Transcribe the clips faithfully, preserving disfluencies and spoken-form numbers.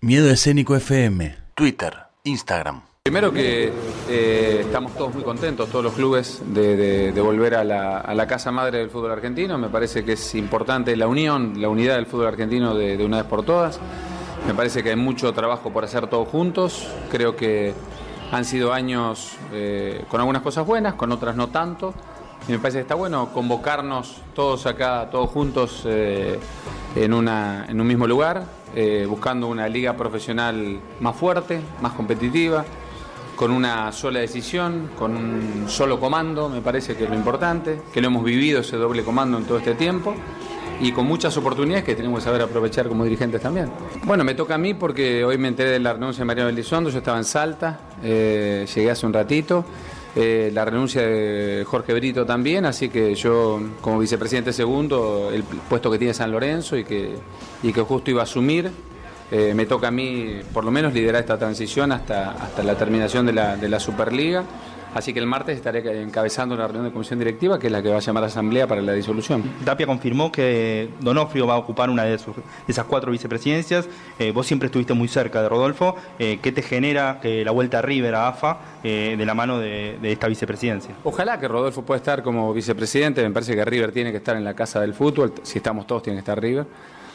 Miedo Escénico F M, Twitter, Instagram. Primero que eh, estamos todos muy contentos, todos los clubes, de, de, de volver a la, a la casa madre del fútbol argentino. Me parece que es importante la unión, la unidad del fútbol argentino de, de una vez por todas. Me parece que hay mucho trabajo por hacer todos juntos. Creo que han sido años eh, con algunas cosas buenas, con otras no tanto. Y me parece que está bueno convocarnos todos acá, todos juntos, eh, en, una, en un mismo lugar, eh, buscando una liga profesional más fuerte, más competitiva, con una sola decisión, con un solo comando. Me parece que es lo importante, que lo hemos vivido ese doble comando en todo este tiempo, y con muchas oportunidades que tenemos que saber aprovechar como dirigentes también. Bueno, me toca a mí porque hoy me enteré de la renuncia de Mariano Elizondo. Yo estaba en Salta, eh, llegué hace un ratito. Eh, la renuncia de Jorge Brito también, así que yo como vicepresidente segundo, el puesto que tiene San Lorenzo y que, y que justo iba a asumir, eh, me toca a mí por lo menos liderar esta transición hasta, hasta la terminación de la, de la Superliga. Así que el martes estaré encabezando una reunión de comisión directiva, que es la que va a llamar a asamblea para la disolución. Tapia confirmó que Donofrio va a ocupar una de, sus, de esas cuatro vicepresidencias. Eh, vos siempre estuviste muy cerca de Rodolfo. Eh, ¿Qué te genera que la vuelta a River, a A F A, eh, de la mano de, de esta vicepresidencia? Ojalá que Rodolfo pueda estar como vicepresidente. Me parece que River tiene que estar en la casa del fútbol. Si estamos todos, tiene que estar River.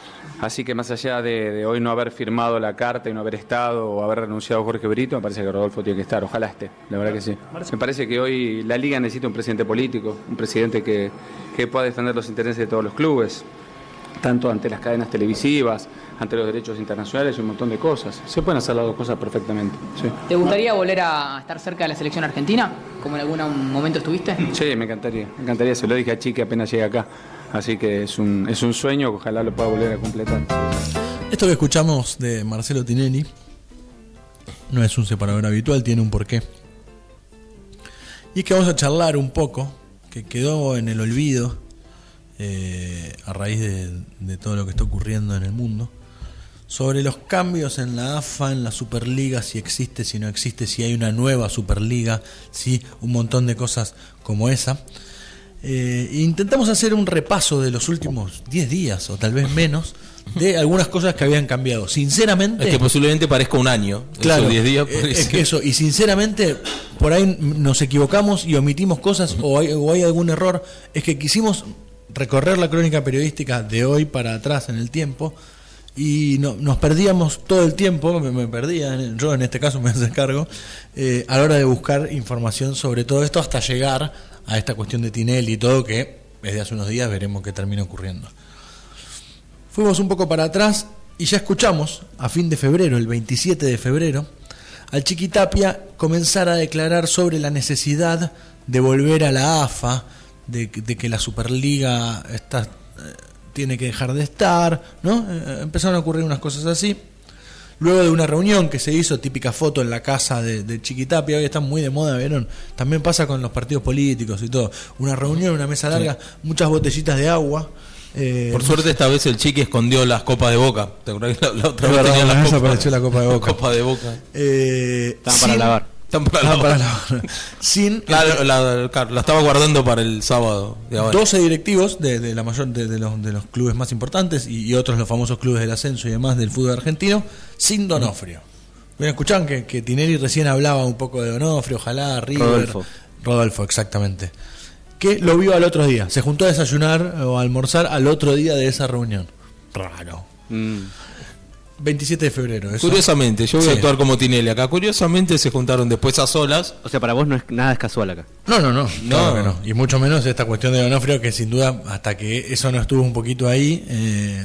Así que más allá de, de hoy no haber firmado la carta y no haber estado o haber renunciado a Jorge Brito, me parece que Rodolfo tiene que estar, ojalá esté, la verdad que sí. Me parece que hoy la Liga necesita un presidente político, un presidente que, que pueda defender los intereses de todos los clubes, tanto ante las cadenas televisivas, ante los derechos internacionales y un montón de cosas. Se pueden hacer las dos cosas perfectamente. Sí. ¿Te gustaría volver a estar cerca de la selección argentina, como en algún momento estuviste? Sí, me encantaría, me encantaría, se lo dije a Chiqui apenas llegué acá. Así que es un, es un sueño que ojalá lo pueda volver a completar. Esto que escuchamos de Marcelo Tinelli no es un separador habitual, tiene un porqué. Y es que vamos a charlar un poco, que quedó en el olvido eh, a raíz de, de todo lo que está ocurriendo en el mundo, sobre los cambios en la A F A, en la Superliga, si existe, si no existe, si hay una nueva Superliga, si un montón de cosas como esa. Eh, intentamos hacer un repaso de los últimos diez días o tal vez menos de algunas cosas que habían cambiado. Sinceramente, es que posiblemente parezca un año. Claro, esos diez días. Es, es que eso, y sinceramente por ahí nos equivocamos y omitimos cosas o hay, o hay algún error. Es que quisimos recorrer la crónica periodística de hoy para atrás en el tiempo y no, nos perdíamos todo el tiempo, me, me perdía, yo en este caso me hace cargo, eh, a la hora de buscar información sobre todo esto hasta llegar a esta cuestión de Tinelli y todo, que desde hace unos días veremos qué termina ocurriendo. Fuimos un poco para atrás y ya escuchamos a fin de febrero, el veintisiete de febrero, al Chiqui Tapia comenzar a declarar sobre la necesidad de volver a la A F A, de, de que la Superliga está, eh, tiene que dejar de estar, ¿no? Eh, empezaron a ocurrir unas cosas así. Luego de una reunión que se hizo, típica foto en la casa de, de Chiqui Tapia, hoy están muy de moda, ¿vieron? También pasa con los partidos políticos y todo. Una reunión, una mesa larga, sí. Muchas botellitas de agua. Eh, Por suerte esta vez el Chiqui escondió las copas de Boca. ¿Te acuerdas que la, la otra vez verdad, tenía la las copas? apareció la copa de Boca. La copa de Boca. Eh, Estaban para lavar. Están para Estaban lavar. para lavar. Sin la, la, la, la estaba guardando para el sábado de ahora. doce directivos de, de la mayor de, de, los, de los clubes más importantes y, y otros los famosos clubes del ascenso y demás del fútbol argentino, sin Donofrio. Bueno, escuchaban que, que Tinelli recién hablaba un poco de Donofrio, ojalá, River. Rodolfo. Rodolfo, exactamente. Que lo vio al otro día. Se juntó a desayunar o a almorzar al otro día de esa reunión. Raro. Mm. veintisiete de febrero. ¿Eso? Curiosamente, yo voy sí. a actuar como Tinelli acá. Curiosamente se juntaron después a solas. O sea, para vos no es nada es casual acá. No, no, no. No, claro que no. Y mucho menos esta cuestión de Donofrio, que sin duda, hasta que eso no estuvo un poquito ahí, eh,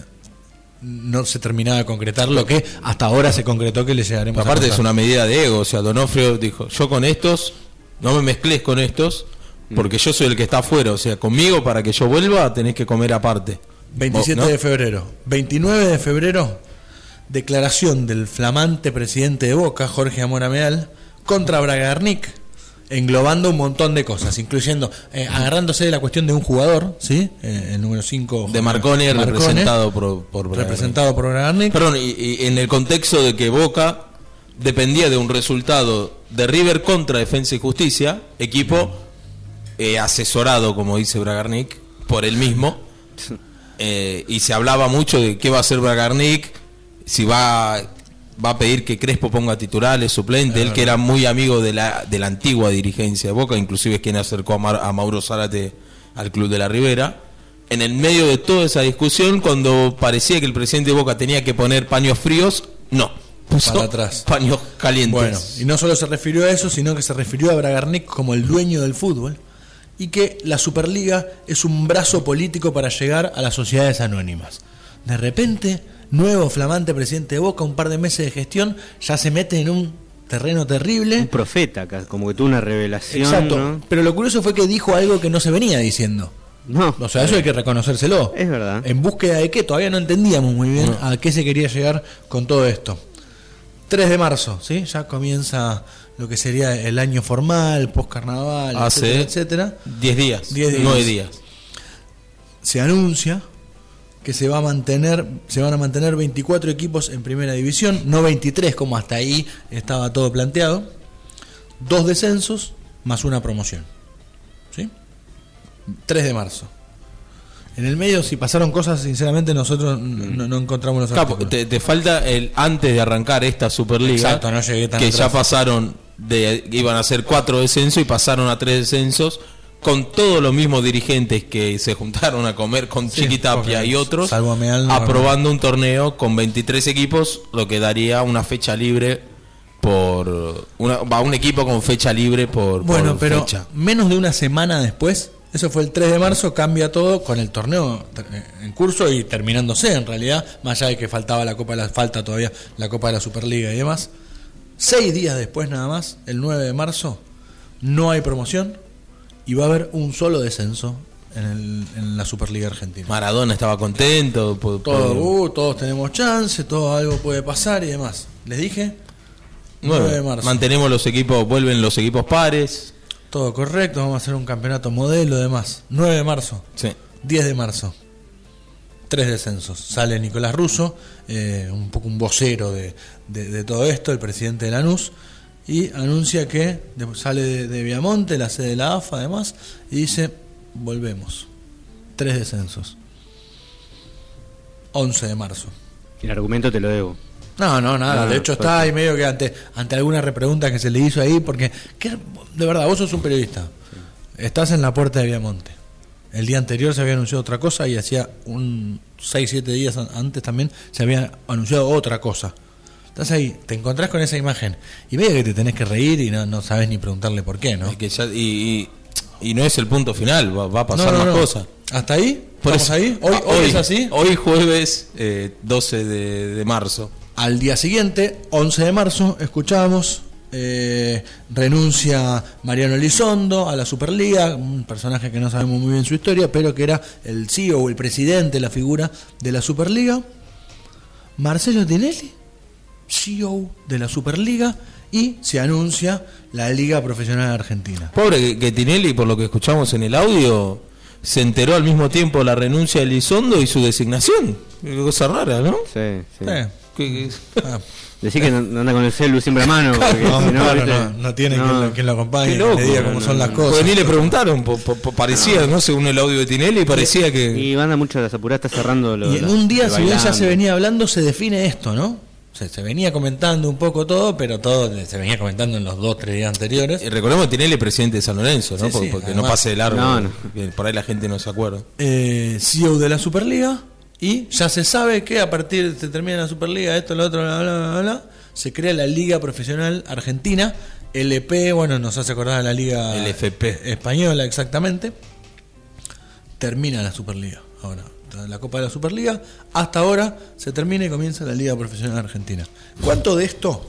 no se terminaba de concretar lo que hasta ahora se concretó que le llegaremos. Aparte a es una medida de ego. O sea, Donofrio dijo, yo con estos, no me mezcles con estos, porque yo soy el que está afuera. O sea, conmigo para que yo vuelva tenés que comer aparte. veintisiete ¿no? de febrero. veintinueve de febrero, declaración del flamante presidente de Boca, Jorge Amorameal, contra Bragarnik, englobando un montón de cosas, incluyendo, eh, agarrándose de la cuestión de un jugador, ¿sí? Eh, el número cinco de Marconi, Marcone, representado por, por Bragarnik. Representado por Bragarnik. Perdón, y, y en el contexto de que Boca dependía de un resultado de River contra Defensa y Justicia, equipo eh, asesorado, como dice Bragarnik, por él mismo, eh, y se hablaba mucho de qué va a hacer Bragarnik, si va va a pedir que Crespo ponga titulares, suplente, él que era muy amigo de la, de la antigua dirigencia de Boca, inclusive es quien acercó a, Mar, a Mauro Zárate al Club de la Ribera. En el medio de toda esa discusión, cuando parecía que el presidente de Boca tenía que poner paños fríos, no, puso para atrás. Paños calientes. Bueno, y no solo se refirió a eso, sino que se refirió a Bragarnik como el dueño del fútbol y que la Superliga es un brazo político para llegar a las sociedades anónimas. De repente, nuevo flamante presidente de Boca, un par de meses de gestión, ya se mete en un terreno terrible. Un profeta, como que tuvo una revelación. Exacto, ¿no? Pero lo curioso fue que dijo algo que no se venía diciendo. No. O sea, eso hay que reconocérselo. Es verdad. En búsqueda de qué, todavía no entendíamos muy bien no. a qué se quería llegar con todo esto. tres de marzo, ¿sí? Ya comienza lo que sería el año formal, post-carnaval, Hace etcétera, etcétera. diez días, diez días. nueve días. Se anuncia que se va a mantener, se van a mantener veinticuatro equipos en primera división, no veintitrés como hasta ahí estaba todo planteado. Dos descensos más una promoción. ¿Sí? tres de marzo. En el medio, si pasaron cosas, sinceramente nosotros no, no encontramos los Capo, te, te falta el antes de arrancar esta Superliga. Exacto, no llegué tan que atrás. Ya pasaron de iban a ser cuatro descensos y pasaron a tres descensos con todos los mismos dirigentes que se juntaron a comer con sí, Chiquitapia y otros, Meal, no, aprobando no. un torneo con veintitrés equipos, lo que daría una fecha libre por una, va un equipo con fecha libre por bueno, por pero fecha. Menos de una semana después. Eso fue el tres de marzo, cambia todo con el torneo en curso y terminándose en realidad, más allá de que faltaba la Copa de la falta todavía la Copa de la Superliga y demás. Seis días después nada más, el nueve de marzo, no hay promoción y va a haber un solo descenso en, el, en la Superliga Argentina. Maradona estaba contento. Por, todo, por... Uh, todos tenemos chance, todo algo puede pasar y demás. ¿Les dije? nueve de marzo. Mantenemos los equipos, vuelven los equipos pares. Todo correcto, vamos a hacer un campeonato modelo, demás. nueve de marzo, sí. diez de marzo, tres descensos. Sale Nicolás Russo, eh, un poco un vocero de, de, de todo esto, el presidente de Lanús, y anuncia que sale de, de Viamonte, la sede de la A F A, además, y dice, volvemos. Tres descensos. once de marzo. El argumento te lo debo. No, no, nada. No, de hecho está ahí medio que ante ante alguna repregunta que se le hizo ahí, porque ¿qué, de verdad, vos sos un periodista. Sí. Estás en la puerta de Viamonte. El día anterior se había anunciado otra cosa y hacía un seis, siete días antes también se había anunciado otra cosa. Estás ahí, te encontrás con esa imagen y medio que te tenés que reír y no, no sabes ni preguntarle por qué, ¿no? Es que ya, y, y, y no es el punto final, va, va a pasar no, no, más no. cosas. ¿Hasta ahí? Por ¿Estamos eso, ahí? ¿Hoy, hoy, hoy es así? Hoy jueves eh, doce de marzo. Al día siguiente, once de marzo, escuchamos, eh, renuncia Mariano Elizondo a la Superliga, un personaje que no sabemos muy bien su historia, pero que era el C E O o el presidente, la figura de la Superliga. Marcelo Tinelli, C E O de la Superliga, y se anuncia la Liga Profesional Argentina. Pobre que, que Tinelli, por lo que escuchamos en el audio, se enteró al mismo tiempo la renuncia de Elizondo y su designación. Qué cosa rara, ¿no? Sí, sí. Eh. ¿Qué, qué? Ah. Decís que no anda con el celu siempre a mano. Porque No, si no, claro, ¿viste? no, no tiene No. Quien, lo, quien lo acompañe, Qué loco, que le diga no, cómo no, son las no. cosas. Porque ni le preguntaron, po, po, po, parecía, ¿no? Según el audio de Tinelli, parecía que... Y anda mucho de las apuradas, está cerrando lo, Y en lo- un día, lo si bien ya bailando. se venía hablando, se define esto, ¿no? Se, se venía comentando un poco todo, pero todo se venía comentando en los dos, tres días anteriores. Y recordemos que Tinelli presidente de San Lorenzo, ¿no? Sí, porque sí, porque además. no pase de largo, No, no. que por ahí la gente no se acuerda. Eh, C E O de la Superliga, y ya se sabe que a partir de se termina la Superliga, esto, lo otro, bla, bla, bla, bla, se crea la Liga Profesional Argentina, L P, bueno, nos hace acordar a la Liga L F P española, exactamente. Termina la Superliga ahora. La Copa de la Superliga, hasta ahora se termina y comienza la Liga Profesional Argentina. ¿Cuánto de esto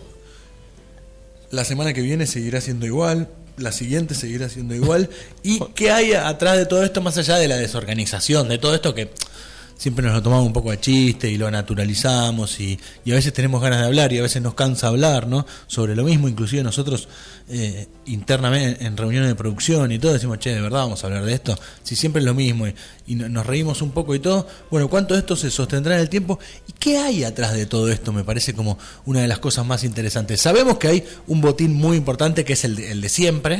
la semana que viene seguirá siendo igual? La siguiente seguirá siendo igual. ¿Y qué hay atrás de todo esto, más allá de la desorganización, de todo esto que siempre nos lo tomamos un poco a chiste y lo naturalizamos y, y a veces tenemos ganas de hablar y a veces nos cansa hablar, ¿no? Sobre lo mismo? Inclusive nosotros eh, internamente en reuniones de producción y todo decimos, che, de verdad vamos a hablar de esto, si siempre es lo mismo, y, y nos reímos un poco y todo. Bueno, ¿cuánto de esto se sostendrá en el tiempo? ¿Y qué hay atrás de todo esto? Me parece como una de las cosas más interesantes. Sabemos que hay un botín muy importante que es el de, el de siempre,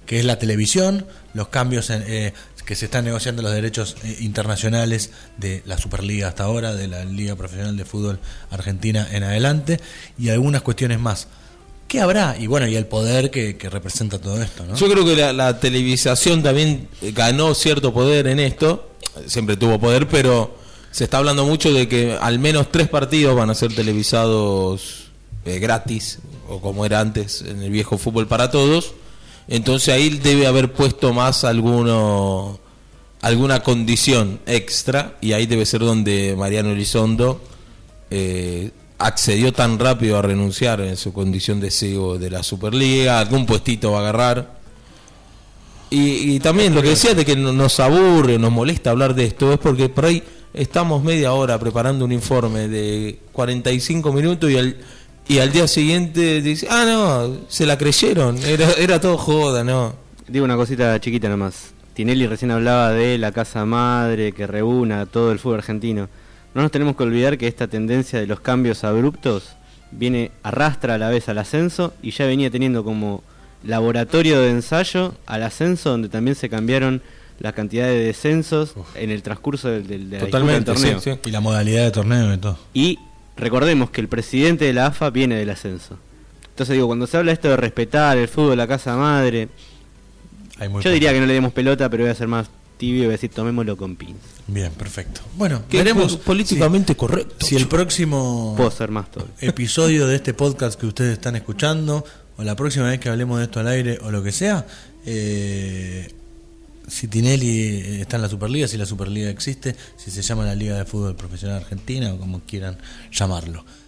que es la televisión, los cambios en, eh, que se están negociando los derechos eh, internacionales de la Superliga hasta ahora, de la Liga Profesional de Fútbol Argentina en adelante, y algunas cuestiones más. ¿Qué habrá? Y bueno, y el poder que, que representa todo esto, ¿no? Yo creo que la, la televisación también ganó cierto poder en esto, siempre tuvo poder, pero se está hablando mucho de que al menos tres partidos van a ser televisados eh, gratis, o como era antes en el viejo fútbol para todos. Entonces ahí debe haber puesto más alguno alguna condición extra, y ahí debe ser donde Mariano Elizondo eh, accedió tan rápido a renunciar en su condición de C E O de la Superliga. Algún puestito va a agarrar. Y, y también lo que decía de que nos aburre, nos molesta hablar de esto, es porque por ahí estamos media hora preparando un informe de cuarenta y cinco minutos y al, y al día siguiente dice, ah, no, se la creyeron, era, era todo joda, ¿no? Digo una cosita chiquita nomás. Tinelli recién hablaba de la casa madre que reúna a todo el fútbol argentino. No nos tenemos que olvidar que esta tendencia de los cambios abruptos viene, arrastra a la vez al ascenso, y ya venía teniendo como laboratorio de ensayo al ascenso, donde también se cambiaron la cantidad de descensos Uf. en el transcurso del, del, de la Totalmente, del torneo. Sí, sí. Y la modalidad de torneo y todo. Y recordemos que el presidente de la A F A viene del ascenso. Entonces digo, cuando se habla esto de respetar el fútbol, la casa madre, Hay muy yo poco. diría que no le demos pelota, pero voy a ser más tibio y voy a decir tomémoslo con pinzas. Bien, perfecto. Bueno, que veremos políticamente si, correcto. Si el próximo Puedo ser más todo. episodio de este podcast que ustedes están escuchando, o la próxima vez que hablemos de esto al aire, o lo que sea, eh, si Tinelli está en la Superliga, si la Superliga existe, si se llama la Liga de Fútbol Profesional Argentina, o como quieran llamarlo.